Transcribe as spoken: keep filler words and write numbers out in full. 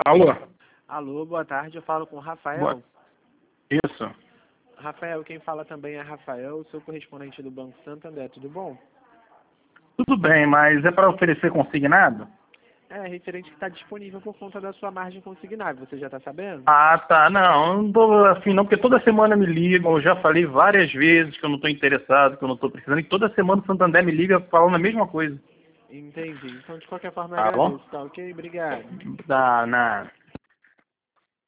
Alô? Alô, boa tarde, eu falo com o Rafael. Boa... Isso. Rafael, quem fala também é Rafael, sou correspondente do Banco Santander, tudo bom? Tudo bem, mas é para oferecer consignado? É, referente que está disponível por conta da sua margem consignável, você já está sabendo? Ah, tá. Não, não tô afim não, porque toda semana me ligam, eu já falei várias vezes que eu não estou interessado, que eu não estou precisando, e toda semana o Santander me liga falando a mesma coisa. Entendi. Então, de qualquer forma, eu Tá bom? agradeço, tá ok? Obrigado. Tá, nada.